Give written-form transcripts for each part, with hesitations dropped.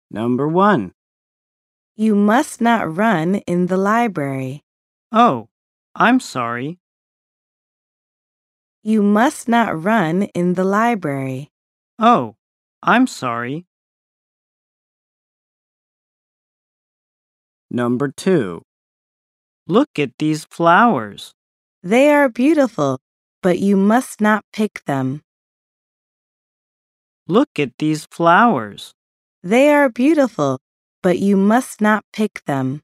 Number 1. You must not run in the library. Oh, I'm sorry. You must not run in the library. Oh, I'm sorry. Number 2. Look at these flowers. They are beautiful, but you must not pick them. Look at these flowers. They are beautiful, but you must not pick them.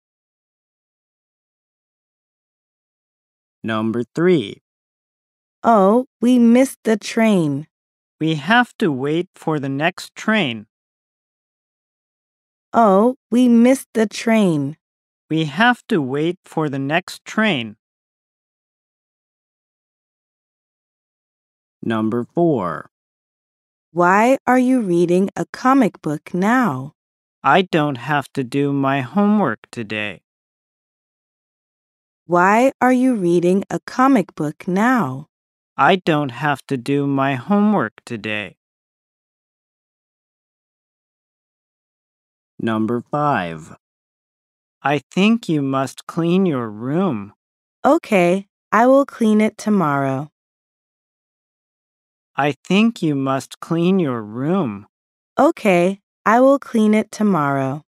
Number 3. Oh, we missed the train. We have to wait for the next train. Oh, we missed the train. We have to wait for the next train. Number 4. Why are you reading a comic book now? I don't have to do my homework today. Why are you reading a comic book now? I don't have to do my homework today. Number 5. I think you must clean your room. Okay, I will clean it tomorrow. I think you must clean your room. Okay, I will clean it tomorrow.